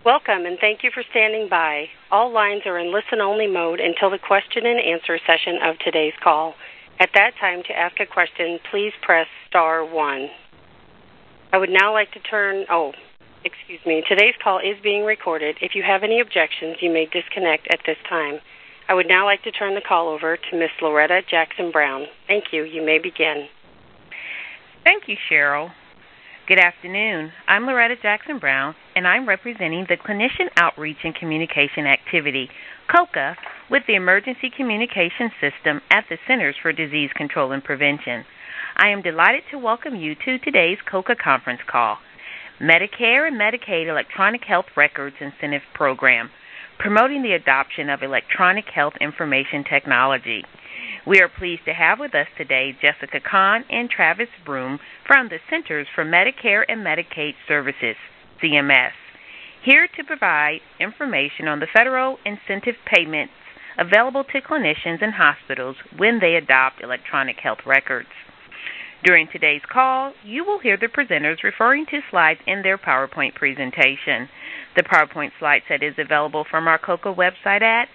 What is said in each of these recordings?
Welcome, and thank you for standing by. All lines are in listen-only mode until the question-and-answer session of today's call. At that time, to ask a question, please press star 1. I would now like to today's call is being recorded. If you have any objections, you may disconnect at this time. I would now like to turn the call over to Ms. Loretta Jackson Brown. Thank you. You may begin. Thank you, Cheryl. Good afternoon. I'm Loretta Jackson Brown, and I'm representing the Clinician Outreach and Communication Activity, COCA, with the Emergency Communication System at the Centers for Disease Control and Prevention. I am delighted to welcome you to today's COCA conference call, Medicare and Medicaid Electronic Health Records Incentive Program, promoting the adoption of electronic health information technology. We are pleased to have with us today Jessica Kahn and Travis Broom from the Centers for Medicare and Medicaid Services, CMS, here to provide information on the federal incentive payments available to clinicians and hospitals when they adopt electronic health records. During today's call, you will hear the presenters referring to slides in their PowerPoint presentation. The PowerPoint slide set is available from our COCA website at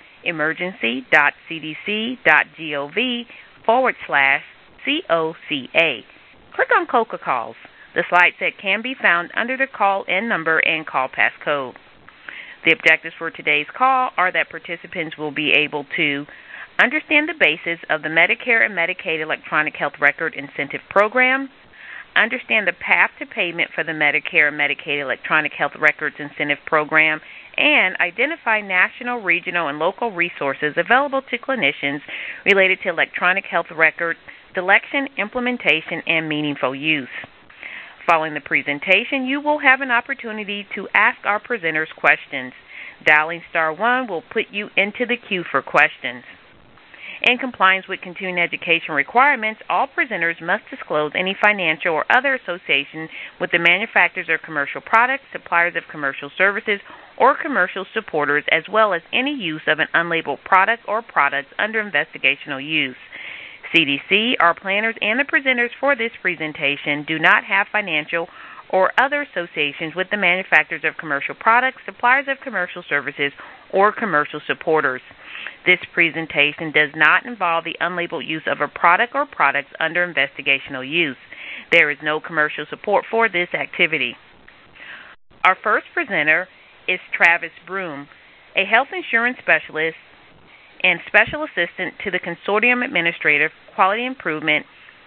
emergency.cdc.gov/COCA. Click on COCA Calls. The slide set can be found under the call-in number and call pass code. The objectives for today's call are that participants will be able to understand the basis of the Medicare and Medicaid Electronic Health Record Incentive Program, understand the path to payment for the Medicare and Medicaid Electronic Health Records Incentive Program, and identify national, regional, and local resources available to clinicians related to electronic health record selection, implementation, and meaningful use. Following the presentation, you will have an opportunity to ask our presenters questions. Dialing star 1 will put you into the queue for questions. In compliance with continuing education requirements, all presenters must disclose any financial or other association with the manufacturers of commercial products, suppliers of commercial services, or commercial supporters, as well as any use of an unlabeled product or products under investigational use. CDC, our planners, and the presenters for this presentation do not have financial or other associations with the manufacturers of commercial products, suppliers of commercial services, or commercial supporters. This presentation does not involve the unlabeled use of a product or products under investigational use. There is no commercial support for this activity. Our first presenter is Travis Broom, a health insurance specialist and special assistant to the Consortium Administrator for Quality Improvement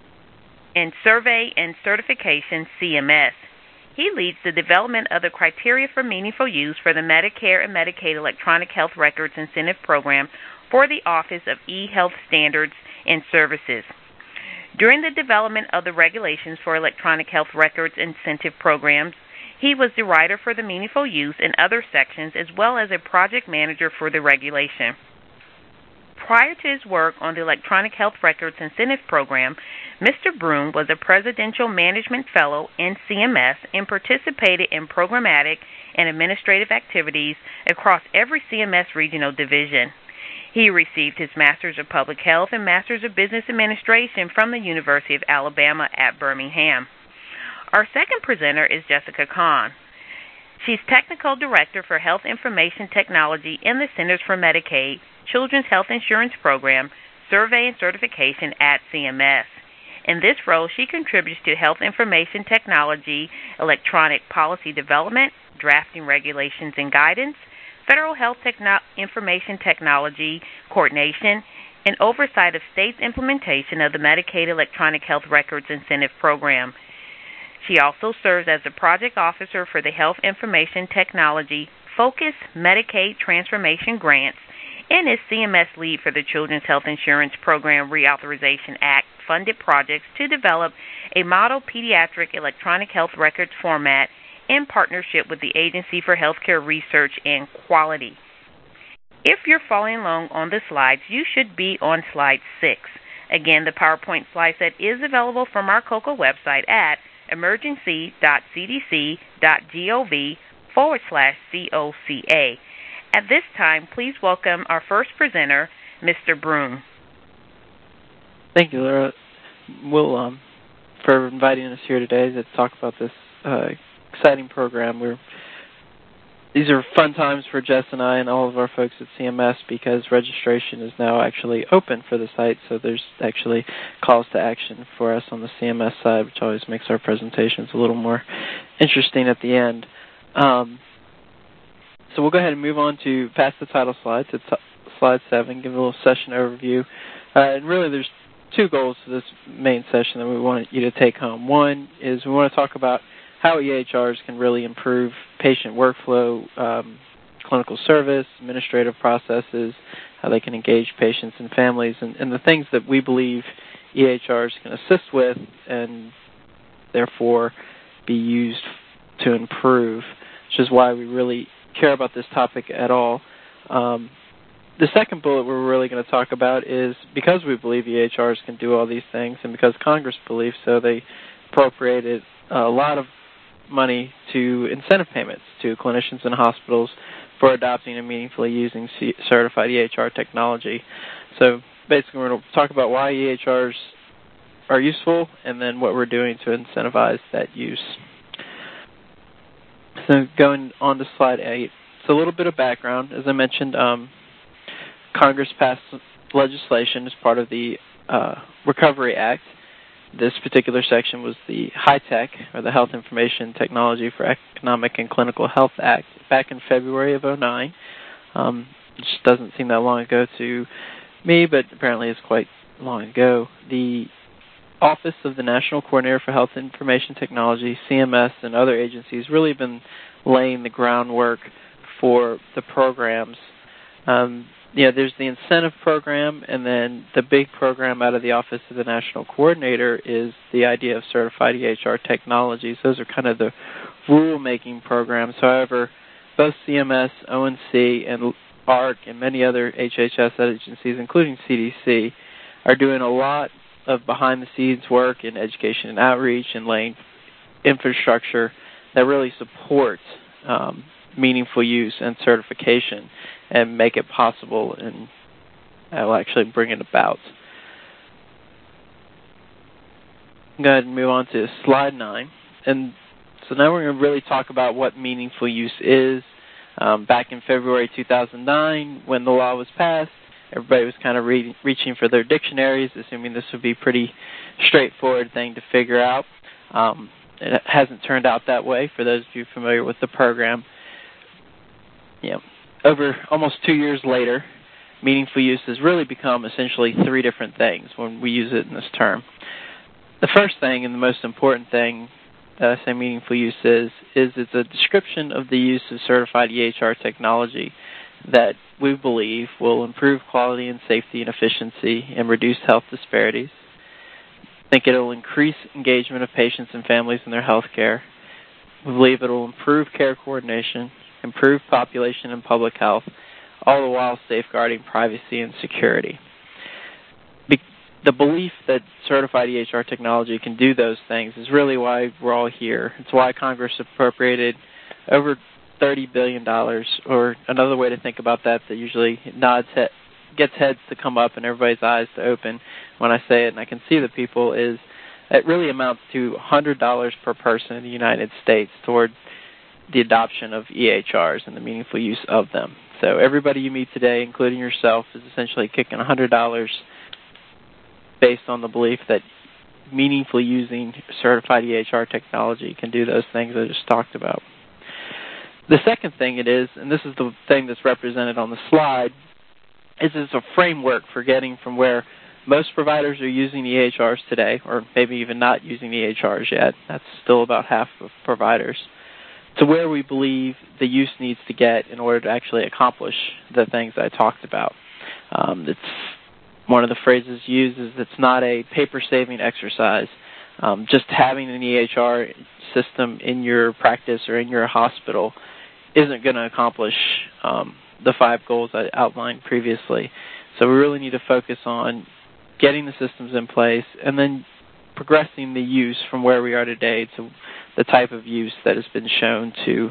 in Survey and Certification, CMS. He leads the development of the criteria for meaningful use for the Medicare and Medicaid Electronic Health Records Incentive Program for the Office of eHealth Standards and Services. During the development of the regulations for electronic health records incentive programs, he was the writer for the meaningful use in other sections as well as a project manager for the regulation. Prior to his work on the Electronic Health Records Incentive Program, Mr. Broom was a Presidential Management Fellow in CMS and participated in programmatic and administrative activities across every CMS regional division. He received his Master's of Public Health and Master's of Business Administration from the University of Alabama at Birmingham. Our second presenter is Jessica Kahn. She's Technical Director for Health Information Technology in the Centers for Medicaid Children's Health Insurance Program, Survey and Certification at CMS. In this role, she contributes to health information technology, electronic policy development, drafting regulations and guidance, federal health information technology coordination, and oversight of states' implementation of the Medicaid Electronic Health Records Incentive Program. She also serves as the project officer for the Health Information Technology Focus Medicaid Transformation Grants and is CMS lead for the Children's Health Insurance Program Reauthorization Act funded projects to develop a model pediatric electronic health records format in partnership with the Agency for Healthcare Research and Quality. If you're following along on the slides, you should be on slide 6. Again, the PowerPoint slide set is available from our COCA website at emergency.cdc.gov/COCA. At this time, please welcome our first presenter, Mr. Broom. Thank you, Laura. Will, for inviting us here today to talk about this exciting program. We're these are fun times for Jess and I and all of our folks at CMS because registration is now actually open for the site, so there's actually calls to action for us on the CMS side, which always makes our presentations a little more interesting at the end. So we'll go ahead and move on to past the title slide to slide 7, give a little session overview. And really there's two goals for this main session that we want you to take home. One is we want to talk about how EHRs can really improve patient workflow, clinical service, administrative processes, how they can engage patients and families, and the things that we believe EHRs can assist with and therefore be used to improve, which is why we really care about this topic at all. The second bullet we're really going to talk about is because we believe EHRs can do all these things and because Congress believes so, they appropriated a lot of money to incentive payments to clinicians and hospitals for adopting and meaningfully using certified EHR technology. So basically we're going to talk about why EHRs are useful and then what we're doing to incentivize that use. So going on to slide 8, it's a little bit of background. As I mentioned, Congress passed legislation as part of the Recovery Act. This particular section was the HITECH, or the Health Information Technology for Economic and Clinical Health Act, back in February of 2009. Which doesn't seem that long ago to me, but apparently it's quite long ago. The Office of the National Coordinator for Health Information Technology, CMS, and other agencies really have been laying the groundwork for the programs. There's the incentive program, and then the big program out of the Office of the National Coordinator is the idea of certified EHR technologies. Those are kind of the rule-making programs. However, both CMS, ONC, and AHRQ, and many other HHS agencies, including CDC, are doing a lot of behind-the-scenes work in education and outreach and laying infrastructure that really supports meaningful use and certification and make it possible, and I'll actually bring it about. Go ahead and move on to slide 9. And so now we're going to really talk about what meaningful use is. Back in February 2009, when the law was passed, everybody was kind of reaching for their dictionaries, assuming this would be a pretty straightforward thing to figure out. It hasn't turned out that way for those of you familiar with the program. Over almost 2 years later, meaningful use has really become essentially 3 different things when we use it in this term. The first thing and the most important thing that I say meaningful use is it's a description of the use of certified EHR technology that we believe will improve quality and safety and efficiency and reduce health disparities. I think it will increase engagement of patients and families in their health care. We believe it will improve care coordination, improve population and public health, all the while safeguarding privacy and security. The belief that certified EHR technology can do those things is really why we're all here. It's why Congress appropriated over $30 billion, or another way to think about that usually gets heads to come up and everybody's eyes to open when I say it, and I can see the people, is it really amounts to $100 per person in the United States toward the adoption of EHRs and the meaningful use of them. So everybody you meet today, including yourself, is essentially kicking $100 based on the belief that meaningfully using certified EHR technology can do those things I just talked about. The second thing it is, and this is the thing that's represented on the slide, is it's a framework for getting from where most providers are using EHRs today, or maybe even not using EHRs yet, that's still about half of providers, to where we believe the use needs to get in order to actually accomplish the things I talked about. It's one of the phrases used is it's not a paper-saving exercise. Just having an EHR system in your practice or in your hospital isn't going to accomplish the 5 goals I outlined previously. So we really need to focus on getting the systems in place and then progressing the use from where we are today to the type of use that has been shown to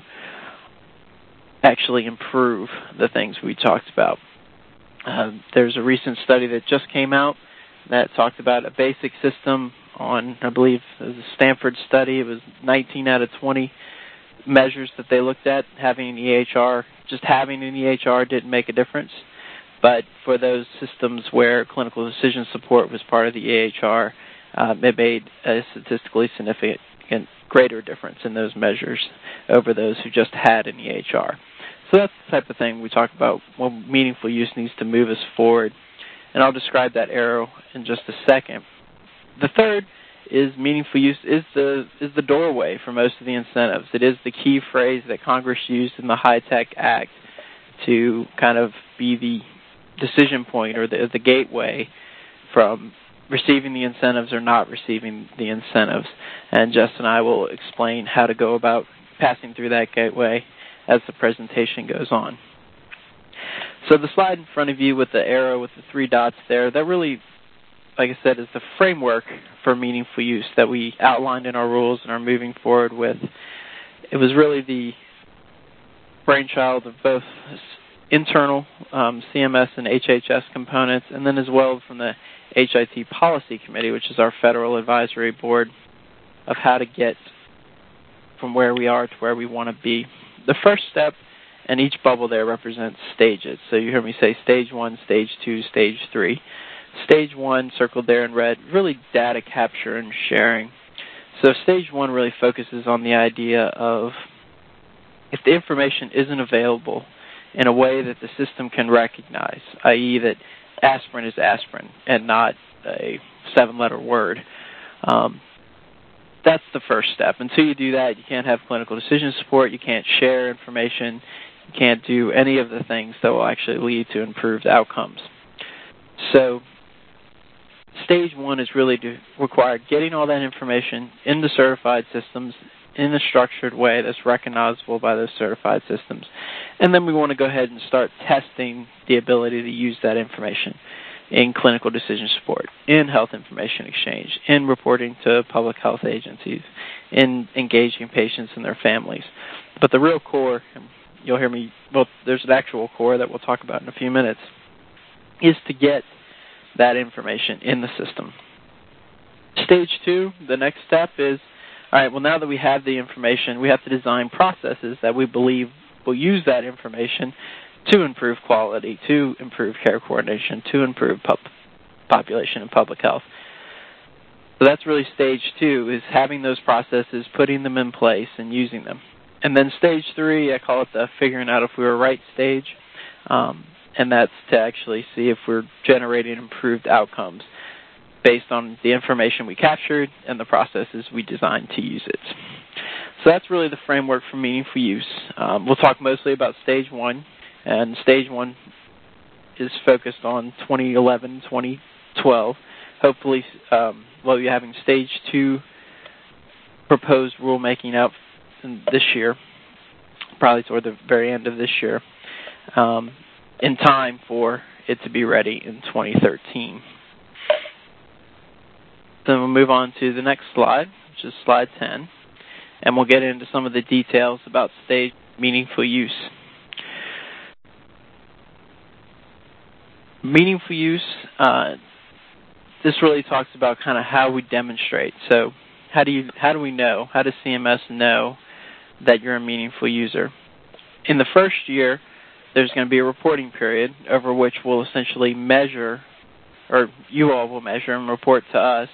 actually improve the things we talked about. There's a recent study that just came out that talked about a basic system on, I believe it was a Stanford study. It was 19 out of 20 measures that they looked at, having an EHR, just having an EHR didn't make a difference. But for those systems where clinical decision support was part of the EHR, it made a statistically significant greater difference in those measures over those who just had an EHR. So that's the type of thing we talk about when meaningful use needs to move us forward. And I'll describe that arrow in just a second. The third is meaningful use is the doorway for most of the incentives. It is the key phrase that Congress used in the HITECH Act to kind of be the decision point or the gateway from receiving the incentives or not receiving the incentives. And Justin and I will explain how to go about passing through that gateway as the presentation goes on. So the slide in front of you with the arrow with the 3 dots there, that really, like I said, is the framework for meaningful use that we outlined in our rules and are moving forward with. It was really the brainchild of both internal CMS and HHS components, and then as well from the HIT Policy Committee, which is our federal advisory board, of how to get from where we are to where we want to be. The first step, and each bubble there represents stages. So you hear me say stage 1, stage 2, stage 3. Stage 1, circled there in red, really data capture and sharing. So stage 1 really focuses on the idea of if the information isn't available in a way that the system can recognize, i.e. that aspirin is aspirin and not a 7-letter word, that's the first step. Until you do that, you can't have clinical decision support, you can't share information, you can't do any of the things that will actually lead to improved outcomes. So stage 1 is really to require getting all that information in the certified systems in a structured way that's recognizable by those certified systems. And then we want to go ahead and start testing the ability to use that information in clinical decision support, in health information exchange, in reporting to public health agencies, in engaging patients and their families. But the real core, and you'll hear me, well, there's an actual core that we'll talk about in a few minutes, is to get that information in the system. Stage 2, the next step is, all right, well, now that we have the information, we have to design processes that we believe will use that information to improve quality, to improve care coordination, to improve population and public health. So that's really stage 2, is having those processes, putting them in place, and using them. And then stage 3, I call it the figuring out if we were right stage, and that's to actually see if we're generating improved outcomes based on the information we captured and the processes we designed to use it. So that's really the framework for meaningful use. We'll talk mostly about stage 1, and stage 1 is focused on 2011, 2012. Hopefully, we'll be having stage 2 proposed rulemaking out this year, probably toward the very end of this year, in time for it to be ready in 2013. Then we'll move on to the next slide, which is slide 10, and we'll get into some of the details about stage meaningful use. Meaningful use, this really talks about kind of how we demonstrate. So how do we know? How does CMS know that you're a meaningful user? In the first year, there's going to be a reporting period over which we'll essentially measure, or you all will measure and report to us,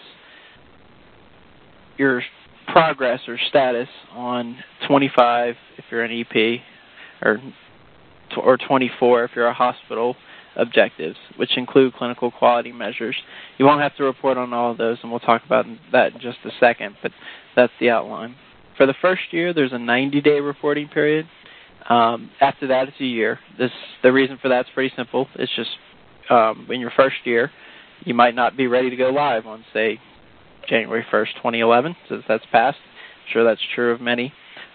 your progress or status on 25 if you're an EP, or 24 if you're a hospital objectives, which include clinical quality measures. You won't have to report on all of those, and we'll talk about that in just a second, but that's the outline. For the first year, there's a 90-day reporting period. After that, it's a year. The reason for that's pretty simple. It's just in your first year, you might not be ready to go live on, say, January 1st, 2011, since that's passed. I'm sure that's true of many.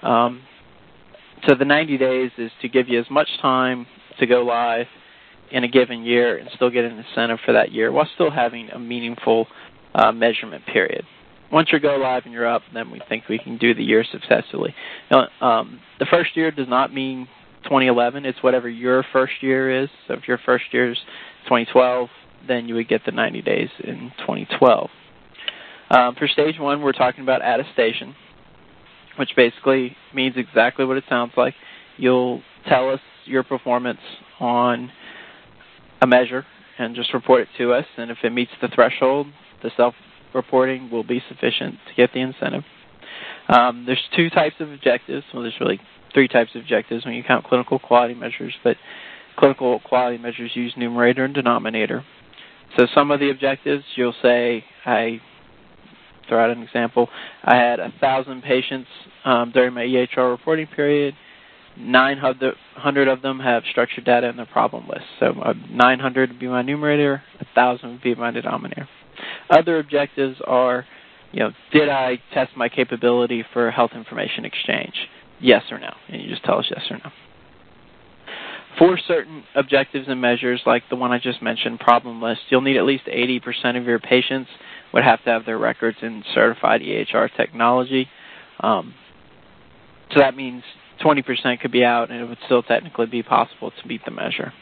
So the 90 days is to give you as much time to go live in a given year and still get an incentive for that year while still having a meaningful measurement period. Once you go live and you're up, then we think we can do the year successfully. Now, the first year does not mean 2011. It's whatever your first year is. So if your first year is 2012, then you would get the 90 days in 2012. For stage 1, we're talking about attestation. which basically means exactly what it sounds like. You'll tell us your performance on a measure and just report it to us, and if it meets the threshold, the self-reporting will be sufficient to get the incentive. There's two types of objectives. Well, there's really three types of objectives when you count clinical quality measures, but clinical quality measures use numerator and denominator. So some of the objectives, you'll say, I throw out an example, I had 1,000 patients during my EHR reporting period. 900 of them have structured data in their problem list. So 900 would be my numerator, 1,000 would be my denominator. Other objectives are, did I test my capability for health information exchange? Yes or no. And you just tell us yes or no. For certain objectives and measures, like the one I just mentioned, problem list, you'll need at least 80% of your patients would have to have their records in certified EHR technology. So that means 20% could be out, and it would still technically be possible to meet the measure.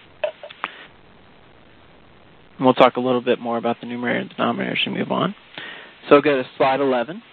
And we'll talk a little bit more about the numerator and denominator as we move on. So we'll go to slide 11.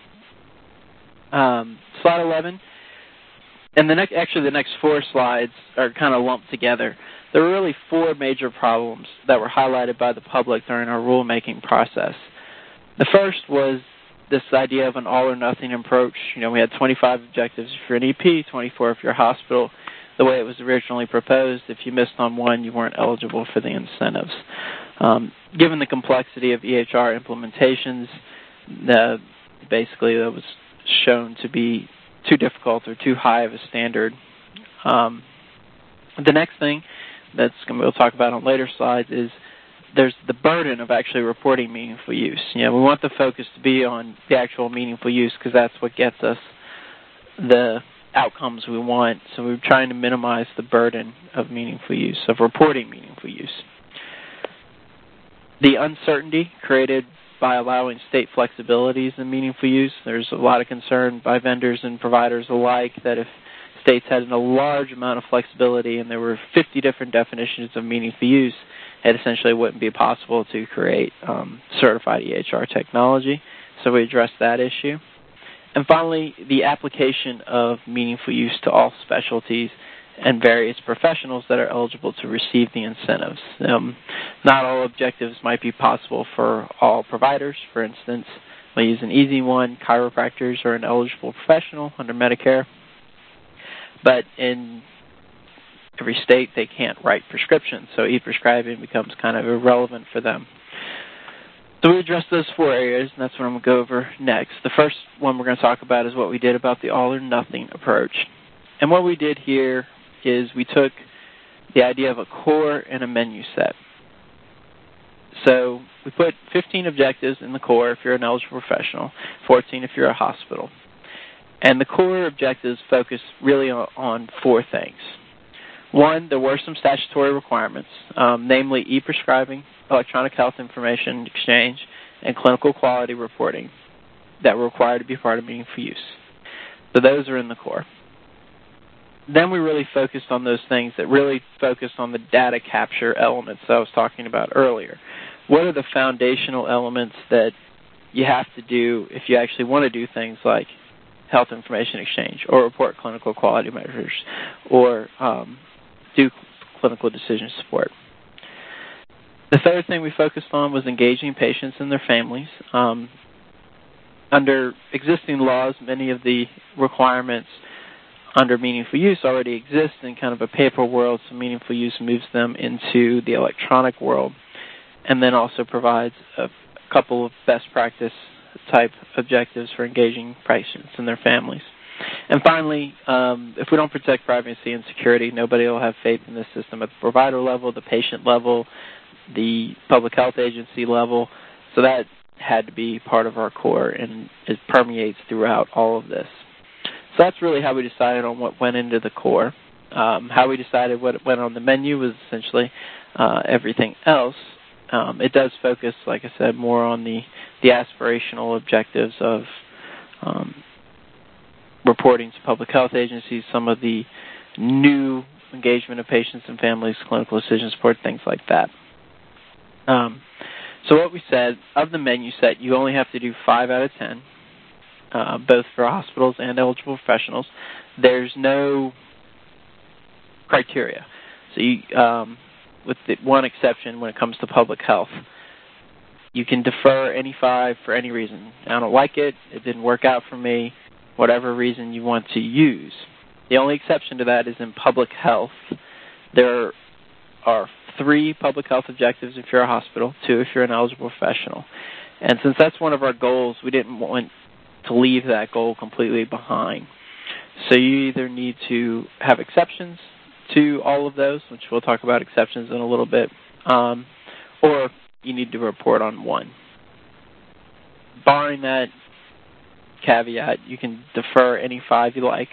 Slide 11, and the next four slides are kind of lumped together. There were really four major problems that were highlighted by the public during our rulemaking process. The first was this idea of an all-or-nothing approach. We had 25 objectives if you're an EP, 24 if you're a hospital. The way it was originally proposed, if you missed on one, you weren't eligible for the incentives. Given the complexity of EHR implementations, basically that was shown to be too difficult or too high of a standard. The next thing we'll talk about on later slides is there's the burden of actually reporting meaningful use. We want the focus to be on the actual meaningful use because that's what gets us the outcomes we want. So we're trying to minimize the burden of meaningful use, of reporting meaningful use. The uncertainty created by allowing state flexibilities in meaningful use. There's a lot of concern by vendors and providers alike that if states had a large amount of flexibility and there were 50 different definitions of meaningful use, it essentially wouldn't be possible to create certified EHR technology. So we addressed that issue. And finally, the application of meaningful use to all specialties and various professionals that are eligible to receive the incentives. Not all objectives might be possible for all providers. For instance, we'll use an easy one. Chiropractors are an eligible professional under Medicare. But in every state, they can't write prescriptions, so e-prescribing becomes kind of irrelevant for them. So we addressed those four areas, and that's what I'm going to go over next. The first one we're going to talk about is what we did about the all-or-nothing approach. And what we did here is we took the idea of a core and a menu set. So we put 15 objectives in the core if you're an eligible professional, 14 if you're a hospital. And the core objectives focus really on four things. One, there were some statutory requirements, namely e-prescribing, electronic health information exchange, and clinical quality reporting that were required to be part of meaningful use. So those are in the core. Then we really focused on those things that really focused on the data capture elements that I was talking about earlier. What are the foundational elements that you have to do if you actually want to do things like health information exchange or report clinical quality measures or do clinical decision support? The third thing we focused on was engaging patients and their families. Under existing laws, many of the requirements under meaningful use already exist in kind of a paper world, so meaningful use moves them into the electronic world and then also provides a couple of best practice type objectives for engaging patients and their families. And finally, if we don't protect privacy and security, nobody will have faith in this system at the provider level, the patient level, the public health agency level. So that had to be part of our core, and it permeates throughout all of this. So that's really how we decided on what went into the core. How we decided what went on the menu was essentially everything else. It does focus, like I said, more on the aspirational objectives of reporting to public health agencies, some of the new engagement of patients and families, clinical decision support, things like that. So what we said, of the menu set, you only have to do 5 out of 10. both for hospitals and eligible professionals. There's no criteria. So you, with the one exception when it comes to public health, you can defer any 5 for any reason. I don't like it, it didn't work out for me, whatever reason you want to use. The only exception to that is in public health. There are 3 public health objectives if you're a hospital, 2 if you're an eligible professional. And since that's one of our goals, we didn't want to leave that goal completely behind. So you either need to have exceptions to all of those, which we'll talk about exceptions in a little bit, or you need to report on one. Barring that caveat, you can defer any 5 you like.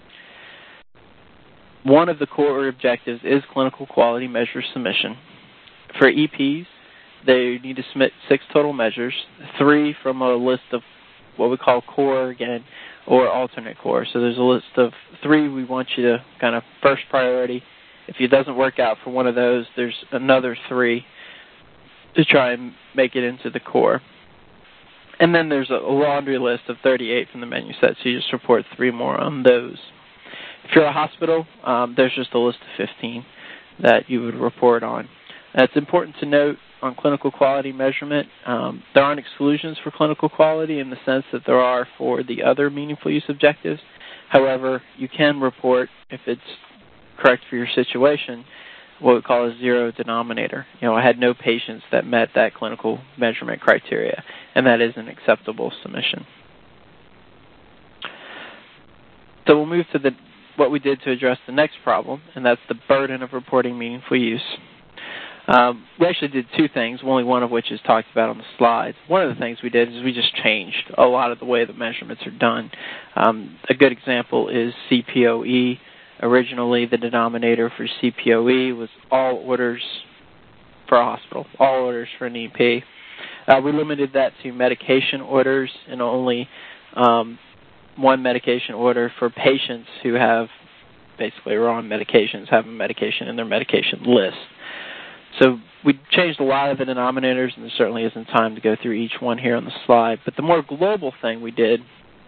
One of the core objectives is clinical quality measure submission. For EPs, they need to submit 6 total measures, 3 from a list of what we call core again, or alternate core. So there's a list of 3 we want you to kind of first priority. If it doesn't work out for one of those, there's another 3 to try and make it into the core. And then there's a laundry list of 38 from the menu set, so you just report 3 more on those. If you're a hospital, there's just a list of 15 that you would report on. It's important to note on clinical quality measurement, there aren't exclusions for clinical quality in the sense that there are for the other meaningful use objectives. However, you can report, if it's correct for your situation, what we call a zero denominator. I had no patients that met that clinical measurement criteria, and that is an acceptable submission. So we'll move to what we did to address the next problem, and that's the burden of reporting meaningful use. We actually did 2 things, only one of which is talked about on the slides. One of the things we did is we just changed a lot of the way the measurements are done. A good example is CPOE. Originally, the denominator for CPOE was all orders for a hospital, all orders for an EP. We limited that to medication orders and only one medication order for patients who have basically are on medications, have a medication in their medication list. So we changed a lot of the denominators, and there certainly isn't time to go through each one here on the slide. But the more global thing we did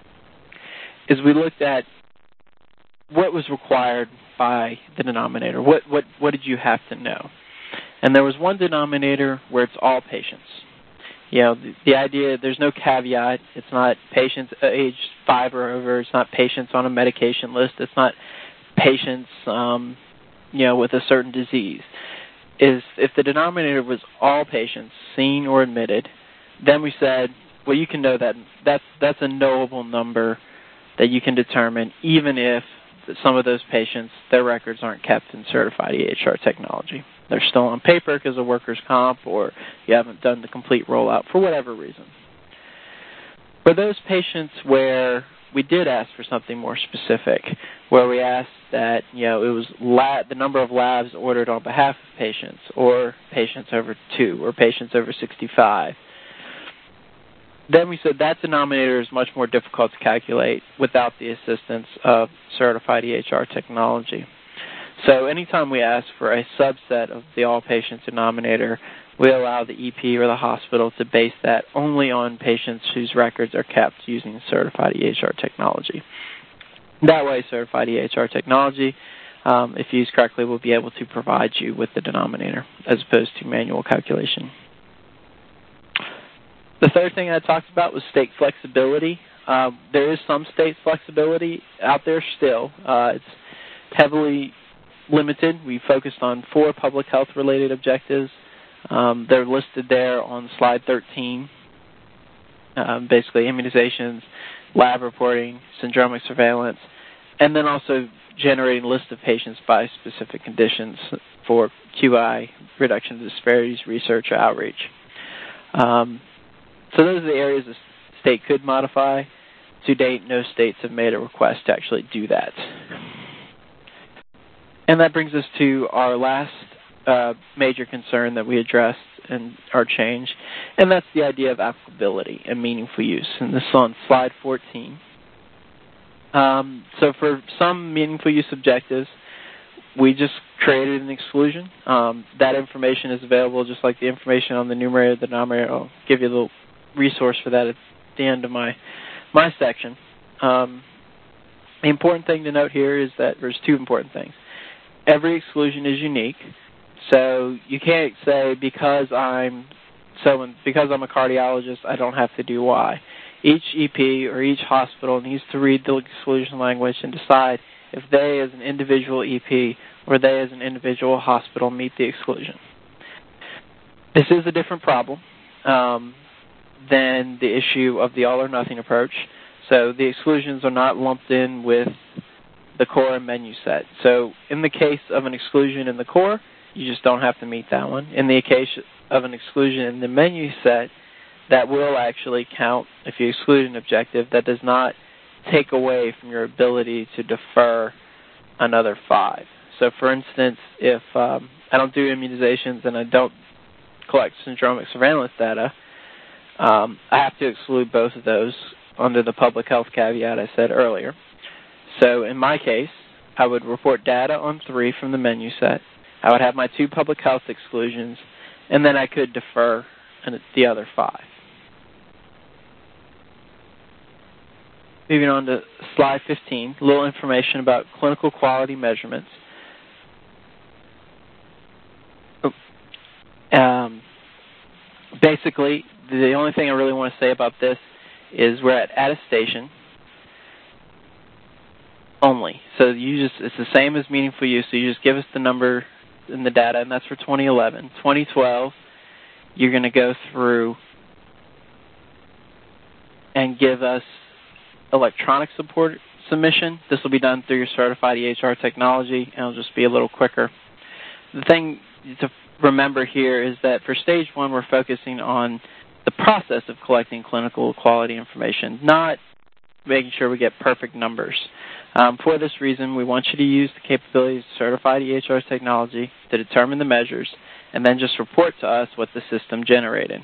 is we looked at what was required by the denominator. What did you have to know? And there was one denominator where it's all patients. The idea, there's no caveat. It's not patients age 5 or over. It's not patients on a medication list. It's not patients, with a certain disease. Is if the denominator was all patients, seen or admitted, then we said, well, you can know that's a knowable number that you can determine, even if some of those patients, their records aren't kept in certified EHR technology. They're still on paper because of workers' comp, or you haven't done the complete rollout for whatever reason. For those patients where we did ask for something more specific, where we asked that, it was the number of labs ordered on behalf of patients, or patients over 2, or patients over 65. Then we said that denominator is much more difficult to calculate without the assistance of certified EHR technology. So anytime we ask for a subset of the all-patient denominator, we allow the EP or the hospital to base that only on patients whose records are kept using certified EHR technology. That way, certified EHR technology, if used correctly, will be able to provide you with the denominator as opposed to manual calculation. The third thing I talked about was state flexibility. There is some state flexibility out there still. It's heavily limited. We focused on 4 public health-related objectives. They're listed there on slide 13. Basically, immunizations, lab reporting, syndromic surveillance, and then also generating lists of patients by specific conditions for QI, reduction of disparities, research, or outreach. So those are the areas the state could modify. To date, no states have made a request to actually do that. And that brings us to our last major concern that we addressed in our change, and that's the idea of applicability and meaningful use. And this is on slide 14. So for some meaningful use objectives, we just created an exclusion. That information is available just like the information on the numerator, the denominator. I'll give you a little resource for that at the end of my my section, the important thing to note here is that there's two important things. Every exclusion is unique, so you can't say because I'm a cardiologist, I don't have to do Y. Each EP or each hospital needs to read the exclusion language and decide if they as an individual EP or they as an individual hospital meet the exclusion. This is a different problem than the issue of the all-or-nothing approach. So the exclusions are not lumped in with the core and menu set. So in the case of an exclusion in the core, you just don't have to meet that one. In the case of an exclusion in the menu set, that will actually count if you exclude an objective. That does not take away from your ability to defer another 5. So, for instance, if I don't do immunizations and I don't collect syndromic surveillance data, I have to exclude both of those under the public health caveat I said earlier. So, in my case, I would report data on 3 from the menu set. I would have my 2 public health exclusions, and then I could defer the other 5. Moving on to slide 15, a little information about clinical quality measurements. Basically, the only thing I really want to say about this is we're at attestation only. So it's the same as meaningful use. So you just give us the number in the data, and that's for 2011. 2012, you're going to go through and give us electronic support submission. This will be done through your certified EHR technology, and it'll just be a little quicker. The thing to remember here is that for stage 1, we're focusing on the process of collecting clinical quality information, not making sure we get perfect numbers. For this reason, we want you to use the capabilities of certified EHR technology to determine the measures, and then just report to us what the system generated.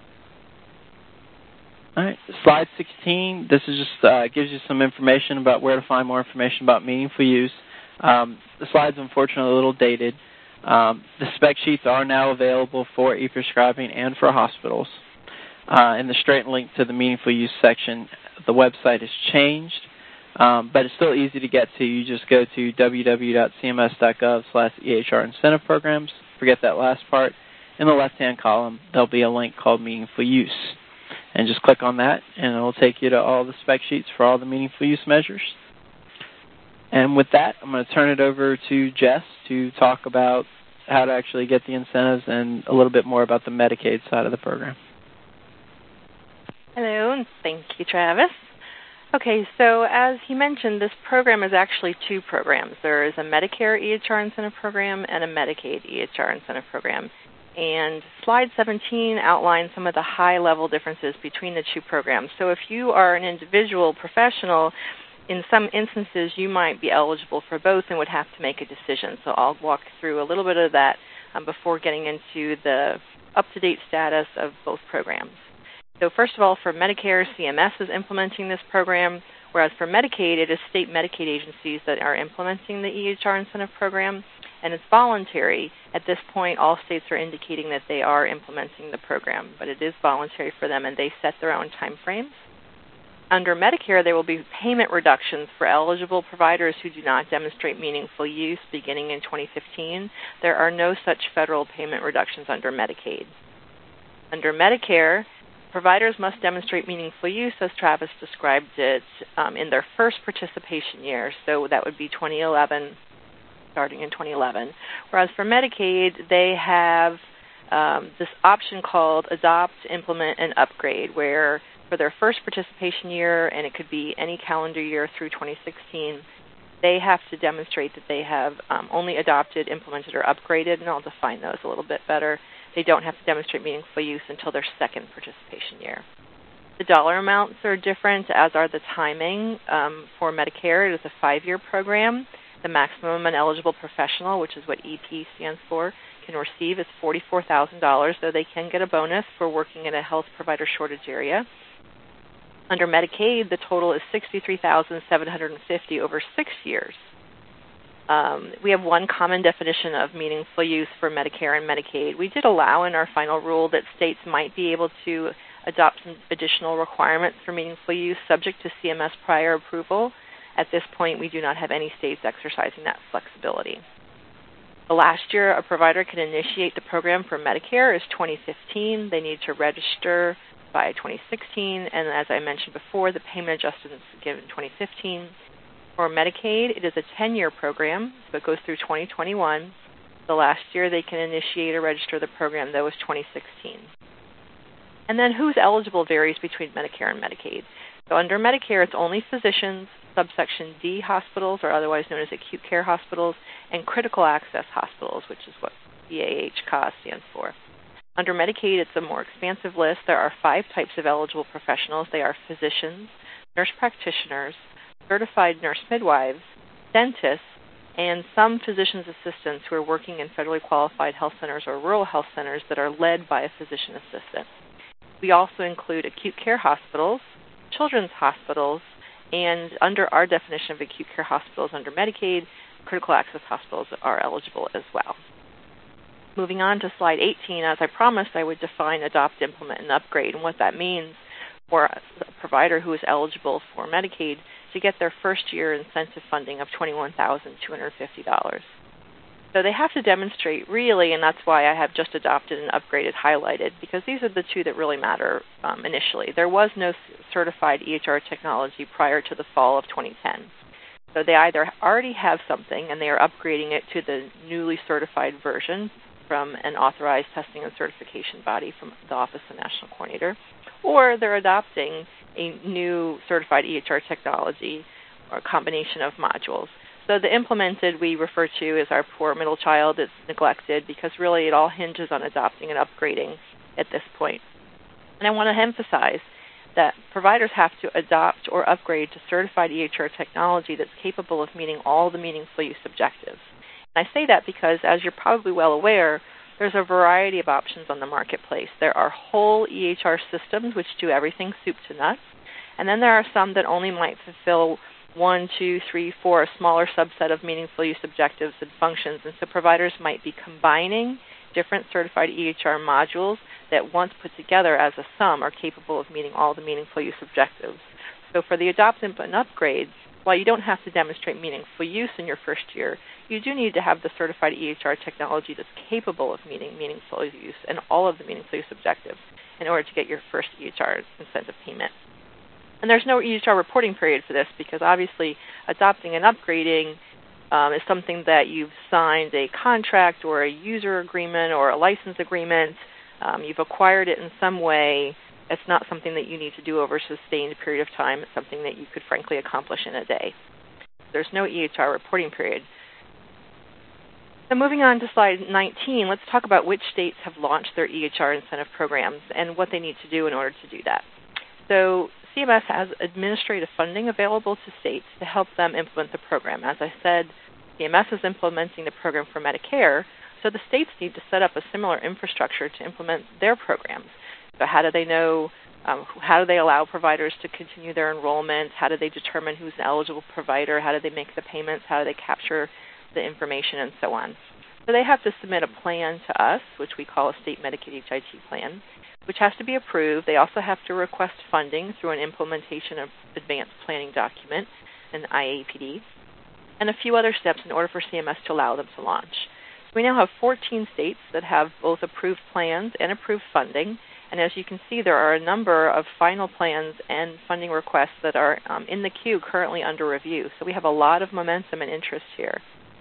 All right, slide 16, this is just gives you some information about where to find more information about meaningful use. The slide's unfortunately a little dated. The spec sheets are now available for e-prescribing and for hospitals. And the straight link to the meaningful use section, the website has changed, but it's still easy to get to. You just go to www.cms.gov/EHR incentive programs. Forget that last part. In the left-hand column, there'll be a link called meaningful use. And just click on that, and it'll take you to all the spec sheets for all the meaningful use measures. And with that, I'm going to turn it over to Jess to talk about how to actually get the incentives and a little bit more about the Medicaid side of the program. Hello, and thank you, Travis. Okay, so as he mentioned, this program is actually 2 programs. There is a Medicare EHR incentive program and a Medicaid EHR incentive program. And slide 17 outlines some of the high-level differences between the 2 programs. So if you are an individual professional, in some instances you might be eligible for both and would have to make a decision. So I'll walk through a little bit of that before getting into the up-to-date status of both programs. So first of all, for Medicare, CMS is implementing this program, whereas for Medicaid, it is state Medicaid agencies that are implementing the EHR incentive program, and it's voluntary. At this point, all states are indicating that they are implementing the program, but it is voluntary for them, and they set their own time frames. Under Medicare, there will be payment reductions for eligible providers who do not demonstrate meaningful use beginning in 2015. There are no such federal payment reductions under Medicaid. Under Medicare, providers must demonstrate meaningful use, as Travis described it, in their first participation year. So that would be 2011, starting in 2011. Whereas for Medicaid, they have this option called Adopt, Implement, and Upgrade, where for their first participation year, and it could be any calendar year through 2016, they have to demonstrate that they have only adopted, implemented, or upgraded, and I'll define those a little bit better. They don't have to demonstrate meaningful use until their second participation year. The dollar amounts are different, as are the timing. For Medicare, it is a 5-year program. The maximum an eligible professional, which is what EP stands for, can receive is $44,000, though they can get a bonus for working in a health provider shortage area. Under Medicaid, the total is $63,750 over 6 years. We have one common definition of meaningful use for Medicare and Medicaid. We did allow in our final rule that states might be able to adopt some additional requirements for meaningful use subject to CMS prior approval. At this point, we do not have any states exercising that flexibility. The last year a provider can initiate the program for Medicare is 2015. They need to register by 2016, and as I mentioned before, the payment adjustments given in 2015. For Medicaid, it is a 10-year program, so it goes through 2021. The last year they can initiate or register the program, though, is 2016. And then who's eligible varies between Medicare and Medicaid. So under Medicare, it's only physicians, subsection D hospitals, or otherwise known as acute care hospitals, and critical access hospitals, which is what CAH stands for. Under Medicaid, it's a more expansive list. There are 5 types of eligible professionals. They are physicians, nurse practitioners, certified nurse midwives, dentists, and some physician's assistants who are working in federally qualified health centers or rural health centers that are led by a physician assistant. We also include acute care hospitals, children's hospitals, and under our definition of acute care hospitals under Medicaid, critical access hospitals are eligible as well. Moving on to slide 18, as I promised, I would define adopt, implement, and upgrade, and what that means for a provider who is eligible for Medicaid to get their first-year incentive funding of $21,250. So they have to demonstrate really, and that's why I have just adopted and upgraded highlighted, because these are the two that really matter initially. There was no certified EHR technology prior to the fall of 2010. So they either already have something and they are upgrading it to the newly certified version from an authorized testing and certification body from the Office of National Coordinator, or they're adopting a new certified EHR technology or a combination of modules. So the implemented we refer to as our poor middle child. It's neglected because really it all hinges on adopting and upgrading at this point. And I want to emphasize that providers have to adopt or upgrade to certified EHR technology that's capable of meeting all the meaningful use objectives. And I say that because, as you're probably well aware, there's a variety of options on the marketplace. There are whole EHR systems which do everything soup to nuts, and then there are some that only might fulfill 1, 2, 3, 4, a smaller subset of meaningful use objectives and functions. And so providers might be combining different certified EHR modules that once put together as a sum are capable of meeting all the meaningful use objectives. So for the adopt, input, and upgrades, while you don't have to demonstrate meaningful use in your first year, you do need to have the certified EHR technology that's capable of meeting meaningful use and all of the meaningful use objectives in order to get your first EHR incentive payment. And there's no EHR reporting period for this because obviously adopting and upgrading is something that you've signed a contract or a user agreement or a license agreement. You've acquired it in some way. It's not something that you need to do over a sustained period of time. It's something that you could frankly accomplish in a day. There's no EHR reporting period. So moving on to slide 19, let's talk about which states have launched their EHR incentive programs and what they need to do in order to do that. So CMS has administrative funding available to states to help them implement the program. As I said, CMS is implementing the program for Medicare, so the states need to set up a similar infrastructure to implement their programs. So how do they know, how do they allow providers to continue their enrollment? How do they determine who's an eligible provider? How do they make the payments? How do they capture the information and so on? So they have to submit a plan to us, which we call a state Medicaid HIT plan, which has to be approved. They also have to request funding through an implementation of advanced planning document, an IAPD, and a few other steps in order for CMS to allow them to launch. So we now have 14 states that have both approved plans and approved funding, and as you can see, there are a number of final plans and funding requests that are in the queue currently under review. So we have a lot of momentum and interest here.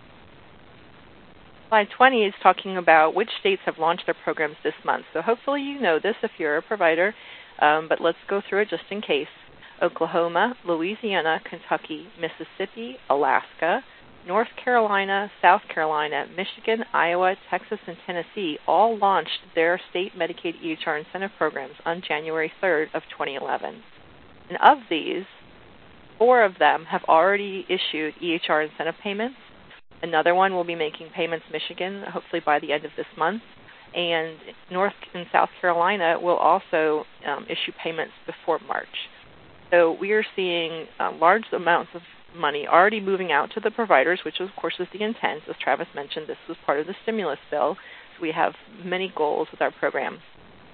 Slide 20 is talking about which states have launched their programs this month. So hopefully you know this if you're a provider, but let's go through it just in case. Oklahoma, Louisiana, Kentucky, Mississippi, Alaska, North Carolina, South Carolina, Michigan, Iowa, Texas, and Tennessee all launched their state Medicaid EHR incentive programs on January 3rd of 2011. And of these, 4 of them have already issued EHR incentive payments. Another one will be making payments, Michigan, hopefully by the end of this month. And North and South Carolina will also issue payments before March. So we are seeing large amounts of money already moving out to the providers, which of course is the intent. As Travis mentioned, this was part of the stimulus bill. So we have many goals with our program.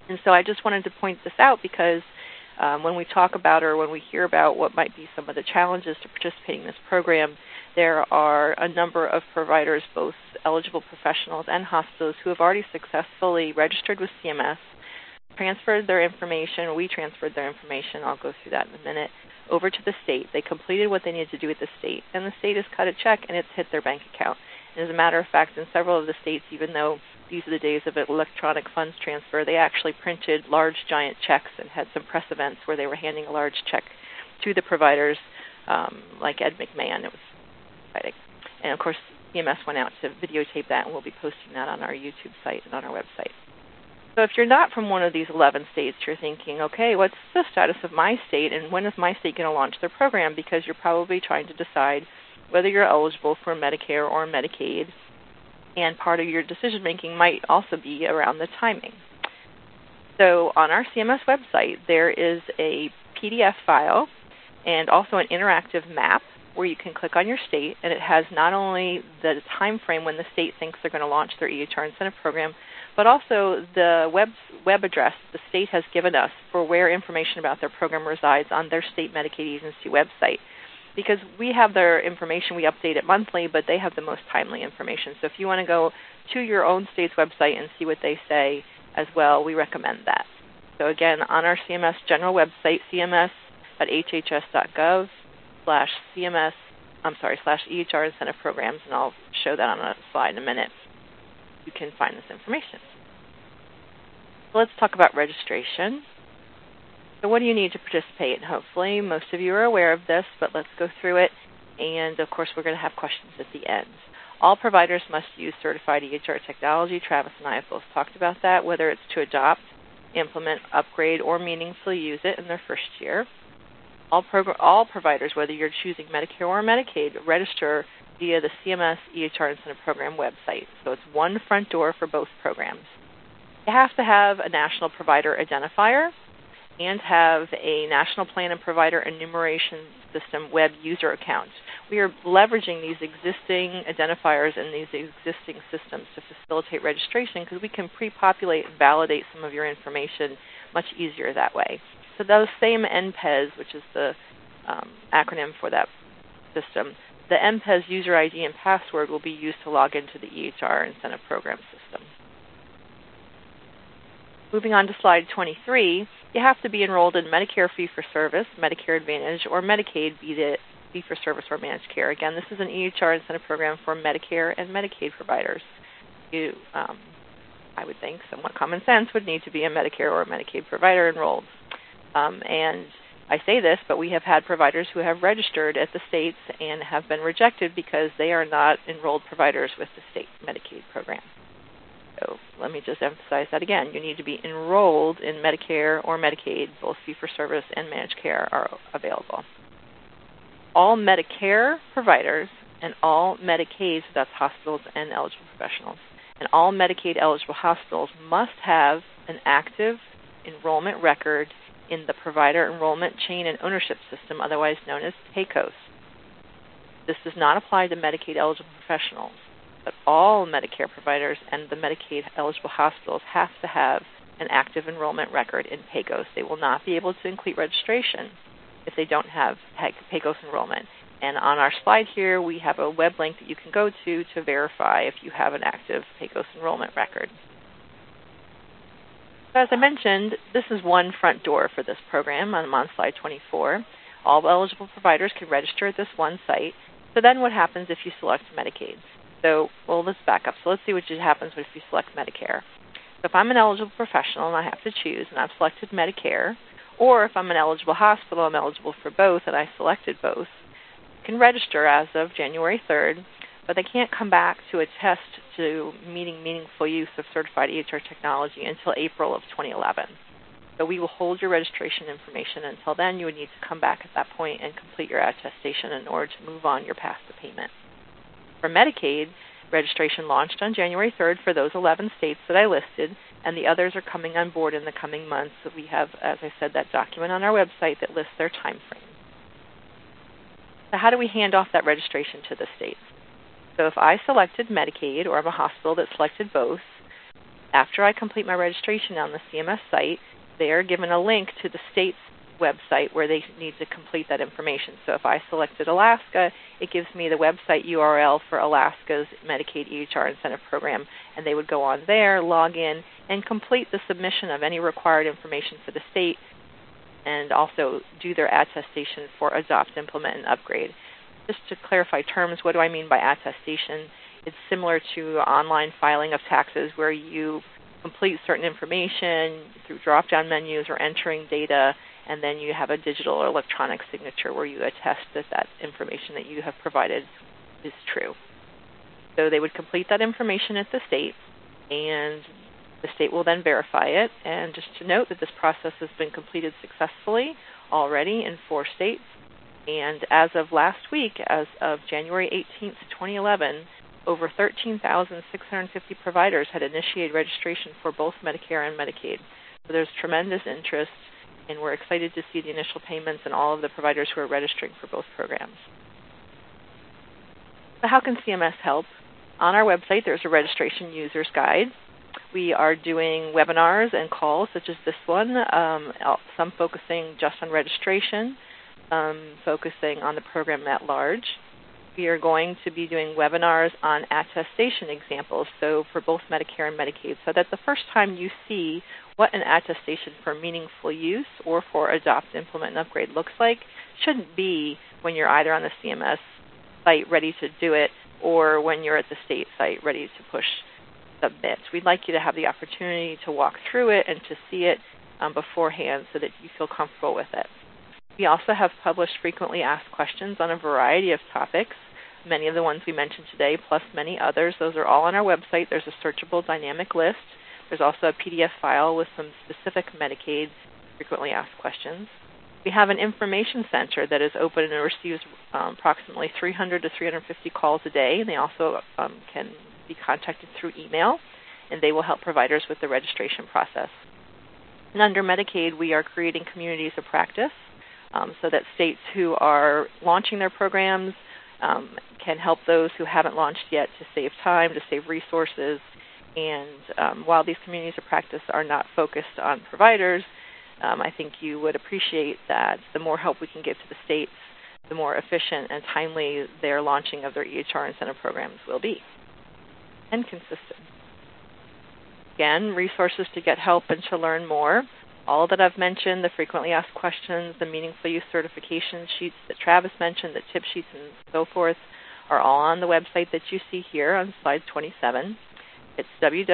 And so I just wanted to point this out because when we talk about or when we hear about what might be some of the challenges to participating in this program, there are a number of providers, both eligible professionals and hospitals, who have already successfully registered with CMS, transferred their information. We transferred their information. I'll go through that in a minute. Over to the state. They completed what they needed to do with the state, and the state has cut a check and it's hit their bank account. And as a matter of fact, in several of the states, even though these are the days of electronic funds transfer, they actually printed large, giant checks and had some press events where they were handing a large check to the providers, like Ed McMahon. It was exciting. And, of course, CMS went out to videotape that, and we'll be posting that on our YouTube site and on our website. So if you're not from one of these 11 states, you're thinking, okay, what's the status of my state, and when is my state going to launch their program? Because you're probably trying to decide whether you're eligible for Medicare or Medicaid, and part of your decision-making might also be around the timing. So on our CMS website, there is a PDF file and also an interactive map where you can click on your state, and it has not only the time frame when the state thinks they're going to launch their EHR incentive program, but also the web address the state has given us for where information about their program resides on their state Medicaid agency website. Because we have their information, we update it monthly, but they have the most timely information. So if you want to go to your own state's website and see what they say as well, we recommend that. So again, on our CMS general website, cms.hhs.gov/EHR incentive programs, and I'll show that on a slide in a minute, you can find this information. So let's talk about registration. So what do you need to participate? And hopefully most of you are aware of this, but let's go through it. And, of course, we're going to have questions at the end. All providers must use certified EHR technology. Travis and I have both talked about that, whether it's to adopt, implement, upgrade, or meaningfully use it in their first year. All providers, whether you're choosing Medicare or Medicaid, register via the CMS EHR Incentive Program website. So it's one front door for both programs. You have to have a national provider identifier and have a National Plan and Provider Enumeration System web user account. We are leveraging these existing identifiers and these existing systems to facilitate registration because we can pre-populate and validate some of your information much easier that way. So those same NPES, which is the acronym for that system, the NPES user ID and password will be used to log into the EHR Incentive Program system. Moving on to slide 23, you have to be enrolled in Medicare Fee-for-Service, Medicare Advantage, or Medicaid, be it Fee-for-Service or Managed Care. Again, this is an EHR incentive program for Medicare and Medicaid providers. You, I would think, somewhat common sense, would need to be a Medicare or Medicaid provider enrolled. And I say this, but we have had providers who have registered at the states and have been rejected because they are not enrolled providers with the state Medicaid program. So let me just emphasize that again. You need to be enrolled in Medicare or Medicaid. Both fee-for-service and managed care are available. All Medicare providers and all Medicaid, so that's hospitals and eligible professionals, and all Medicaid-eligible hospitals must have an active enrollment record in the Provider Enrollment Chain and Ownership System, otherwise known as PACOS. This does not apply to Medicaid-eligible professionals, but all Medicare providers and the Medicaid-eligible hospitals have to have an active enrollment record in PACOS. They will not be able to complete registration if they don't have PACOS enrollment. And on our slide here, we have a web link that you can go to verify if you have an active PACOS enrollment record. So as I mentioned, this is one front door for this program. I'm on slide 24. All eligible providers can register at this one site. So then what happens if you select Medicaid? So, well, let's back up. So let's see what happens if you select Medicare. So if I'm an eligible professional and I have to choose and I've selected Medicare, or if I'm an eligible hospital, I'm eligible for both and I selected both, I can register as of January 3rd, but they can't come back to attest to meaningful use of certified EHR technology until April of 2011. So we will hold your registration information until then. You would need to come back at that point and complete your attestation in order to move on your path to payment. For Medicaid, registration launched on January 3rd for those 11 states that I listed, and the others are coming on board in the coming months. So we have, as I said, that document on our website that lists their time frame. So how do we hand off that registration to the states? So if I selected Medicaid or I'm a hospital that selected both, After I complete my registration on the CMS site, they are given a link to the state's website where they need to complete that information. So if I selected Alaska, it gives me the website URL for Alaska's Medicaid EHR Incentive Program, and they would go on there, log in, and complete the submission of any required information for the state, and also do their attestation for Adopt, Implement, and Upgrade. Just to clarify terms, what do I mean by attestation? It's similar to online filing of taxes where you complete certain information through drop-down menus or entering data, and then you have a digital or electronic signature where you attest that that information that you have provided is true. So they would complete that information at the state, and the state will then verify it. And just to note that this process has been completed successfully already in 4 states. And as of last week, as of January 18th, 2011, over 13,650 providers had initiated registration for both Medicare and Medicaid. So there's tremendous interest, and we're excited to see the initial payments and all of the providers who are registering for both programs. So how can CMS help? On our website, there's a registration user's guide. We are doing webinars and calls such as this one, some focusing just on registration, focusing on the program at large. We are going to be doing webinars on attestation examples, so for both Medicare and Medicaid, so that the first time you see what an attestation for meaningful use or for Adopt, Implement, and Upgrade looks like shouldn't be when you're either on the CMS site ready to do it or when you're at the state site ready to push submit. We'd like you to have the opportunity to walk through it and to see it beforehand so that you feel comfortable with it. We also have published frequently asked questions on a variety of topics, many of the ones we mentioned today, plus many others. Those are all on our website. There's a searchable dynamic list. There's also a PDF file with some specific Medicaid frequently asked questions. We have an information center that is open and receives approximately 300 to 350 calls a day, and they also can be contacted through email, and they will help providers with the registration process. And under Medicaid, we are creating communities of practice so that states who are launching their programs can help those who haven't launched yet to save time, to save resources. And while these communities of practice are not focused on providers, I think you would appreciate that the more help we can give to the states, the more efficient and timely their launching of their EHR incentive programs will be, and consistent. Again, resources to get help and to learn more. All that I've mentioned, the frequently asked questions, the meaningful use certification sheets that Travis mentioned, the tip sheets and so forth, are all on the website that you see here on slide 27. It's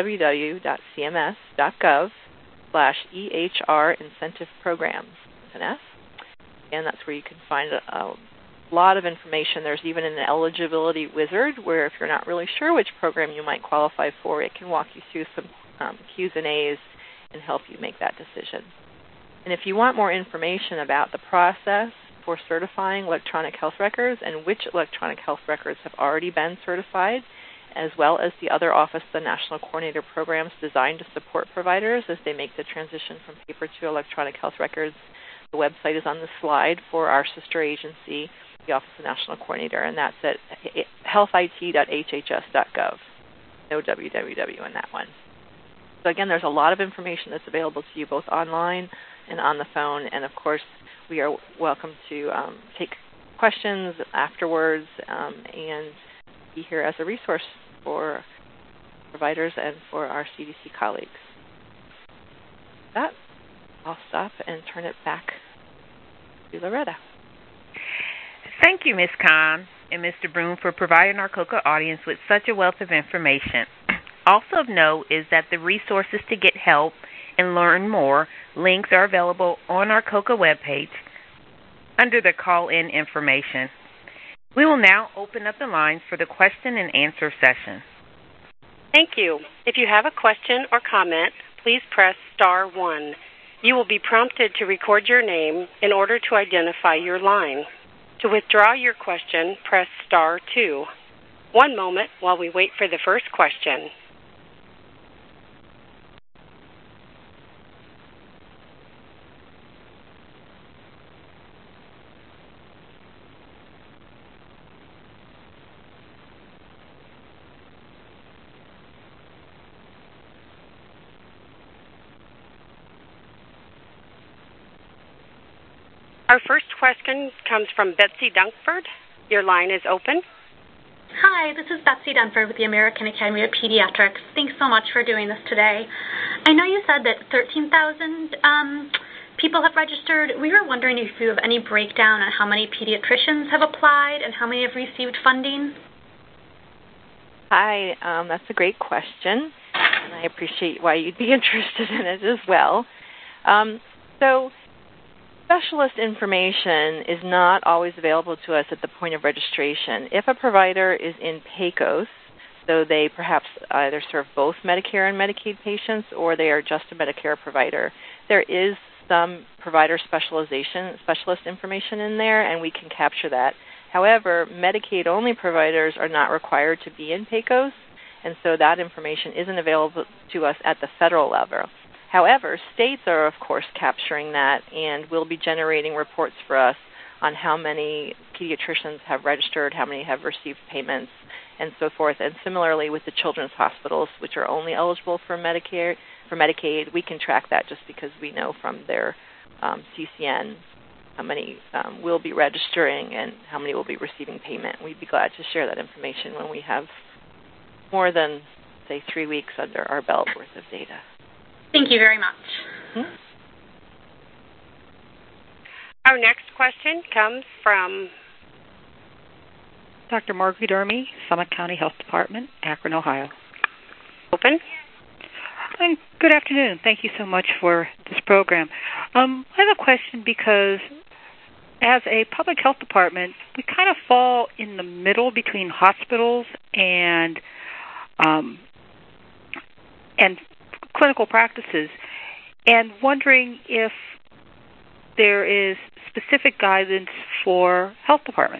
www.cms.gov/EHR Incentive Programs with an S. And that's where you can find a lot of information. There's even an eligibility wizard where if you're not really sure which program you might qualify for, it can walk you through some Q's and A's and help you make that decision. And if you want more information about the process for certifying electronic health records and which electronic health records have already been certified, as well as the other Office of the National Coordinator programs designed to support providers as they make the transition from paper to electronic health records, the website is on the slide for our sister agency, the Office of the National Coordinator, and that's at healthit.hhs.gov. No www in that one. So again, there's a lot of information that's available to you both online and on the phone, and of course, we are welcome to take questions afterwards and be here as a resource for providers and for our CDC colleagues. With that, I'll stop and turn it back to Loretta. Thank you, Ms. Kahn and Mr. Broom, for providing our COCA audience with such a wealth of information. Also of note is that the resources to get help and learn more links are available on our COCA webpage under the call-in information. We will now open up the lines for the question and answer session. Thank you. If you have a question or comment, please press star 1. You will be prompted to record your name in order to identify your line. To withdraw your question, press star 2. One moment while we wait for the first question. Our first question comes from Betsy Dunkford. Your line is open. Hi, this is Betsy Dunford with the American Academy of Pediatrics. Thanks so much for doing this today. I know you said that 13,000 people have registered. We were wondering if you have any breakdown on how many pediatricians have applied and how many have received funding. Hi, that's a great question, and I appreciate why you'd be interested in it as well. So specialist information is not always available to us at the point of registration. If a provider is in PACOS, so they perhaps either serve both Medicare and Medicaid patients or they are just a Medicare provider, there is some provider specialist information in there, and we can capture that. However, Medicaid-only providers are not required to be in PACOS, and so that information isn't available to us at the federal level. However, states are, of course, capturing that and will be generating reports for us on how many pediatricians have registered, how many have received payments, and so forth. And similarly with the children's hospitals, which are only eligible for Medicaid, we can track that just because we know from their CCN how many will be registering and how many will be receiving payment. We'd be glad to share that information when we have more than, say, 3 weeks under our belt worth of data. Thank you very much. Mm-hmm. Our next question comes from Dr. Marguerite Ermy, Summit County Health Department, Akron, Ohio. Open. Good afternoon. Thank you so much for this program. I have a question because as a public health department, we kind of fall in the middle between hospitals and clinical practices, and wondering if there is specific guidance for health departments.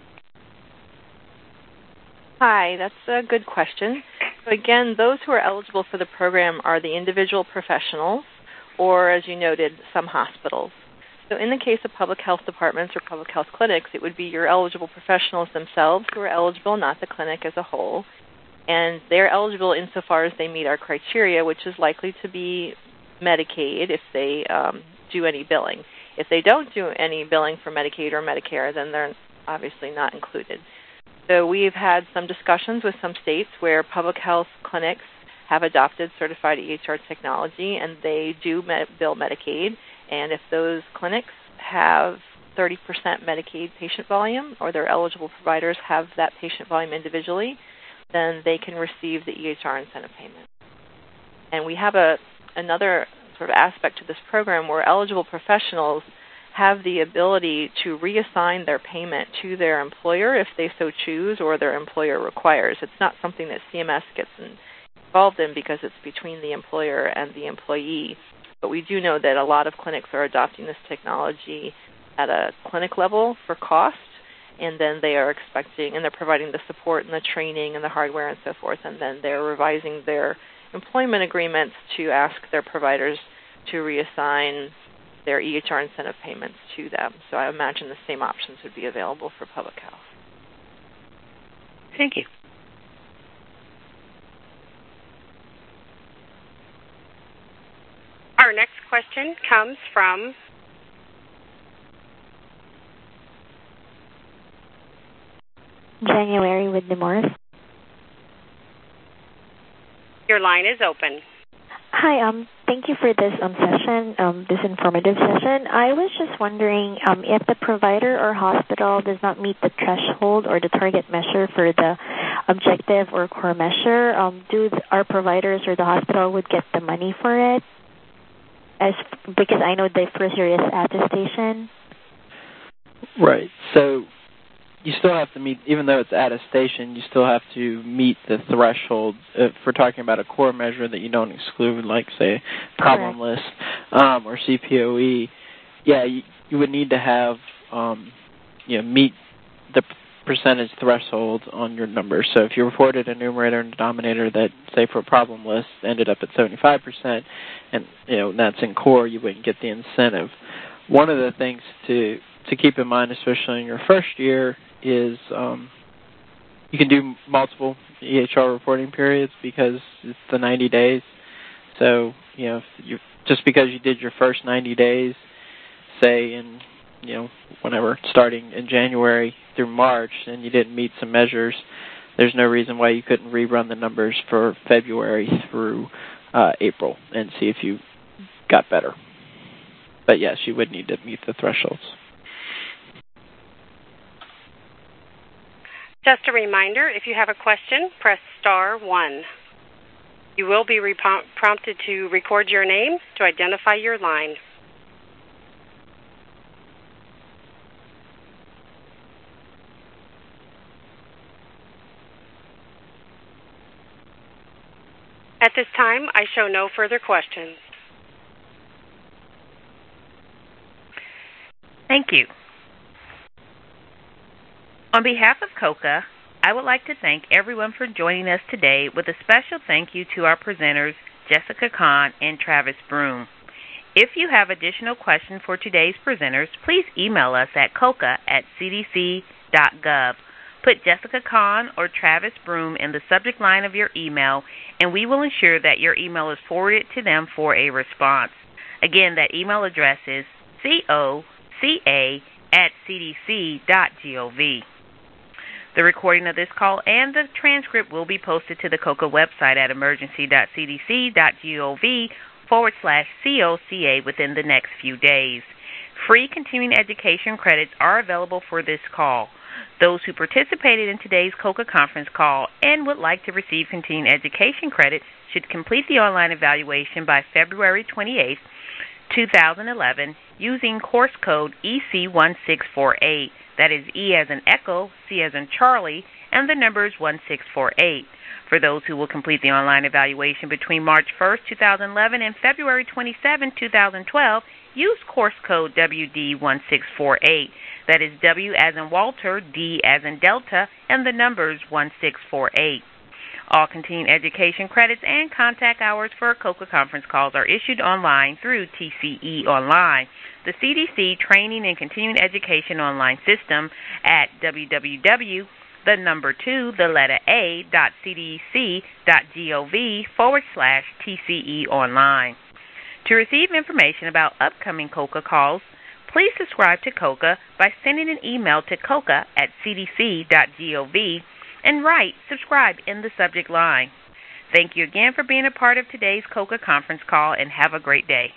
Hi, that's a good question. So again, those who are eligible for the program are the individual professionals or, as you noted, some hospitals. So in the case of public health departments or public health clinics, it would be your eligible professionals themselves who are eligible, not the clinic as a whole. And they're eligible insofar as they meet our criteria, which is likely to be Medicaid if they do any billing. If they don't do any billing for Medicaid or Medicare, then they're obviously not included. So we've had some discussions with some states where public health clinics have adopted certified EHR technology, and they do bill Medicaid. And if those clinics have 30% Medicaid patient volume, or their eligible providers have that patient volume individually, then they can receive the EHR incentive payment. And we have another sort of aspect to this program where eligible professionals have the ability to reassign their payment to their employer if they so choose or their employer requires. It's not something that CMS gets involved in because it's between the employer and the employee. But we do know that a lot of clinics are adopting this technology at a clinic level for cost, and then they are expecting, and they're providing the support and the training and the hardware and so forth, and then they're revising their employment agreements to ask their providers to reassign their EHR incentive payments to them. So I imagine the same options would be available for public health. Thank you. Our next question comes from January with Demorris. Your line is open. Hi, thank you for this session, this informative session. I was just wondering if the provider or hospital does not meet the threshold or the target measure for the objective or core measure, do our providers or the hospital would get the money for it? Because I know the first year is attestation. Right. So you still have to meet, even though it's attestation, you still have to meet the threshold. If we're talking about a core measure that you don't exclude, like, say, problem list or CPOE, yeah, you would need to have, meet the percentage threshold on your number. So if you reported a numerator and denominator that, say, for a problem list ended up at 75%, and, that's in core, you wouldn't get the incentive. One of the things to keep in mind, especially in your first year, is you can do multiple EHR reporting periods because it's the 90 days. So, if just because you did your first 90 days, say in whenever, starting in January through March, and you didn't meet some measures, there's no reason why you couldn't rerun the numbers for February through April and see if you got better. But yes, you would need to meet the thresholds. Just a reminder, if you have a question, press star 1. You will be prompted to record your name to identify your line. At this time, I show no further questions. Thank you. On behalf of COCA, I would like to thank everyone for joining us today with a special thank you to our presenters, Jessica Kahn and Travis Broom. If you have additional questions for today's presenters, please email us at coca@cdc.gov. Put Jessica Kahn or Travis Broom in the subject line of your email, and we will ensure that your email is forwarded to them for a response. Again, that email address is coca@cdc.gov. The recording of this call and the transcript will be posted to the COCA website at emergency.cdc.gov/COCA within the next few days. Free continuing education credits are available for this call. Those who participated in today's COCA conference call and would like to receive continuing education credit should complete the online evaluation by February 28, 2011, using course code EC1648. That is E as in Echo, C as in Charlie, and the numbers 1648. For those who will complete the online evaluation between March 1st, 2011 and February 27, 2012, use course code WD1648. That is W as in Walter, D as in Delta, and the numbers 1648. All continuing education credits and contact hours for COCA conference calls are issued online through TCE Online, the CDC Training and Continuing Education Online System at www.cdc.gov/TCE Online. To receive information about upcoming COCA calls, please subscribe to COCA by sending an email to coca@cdc.gov and write subscribe in the subject line. Thank you again for being a part of today's COCA conference call, and have a great day.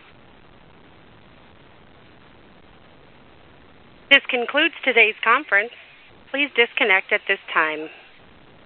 This concludes today's conference. Please disconnect at this time.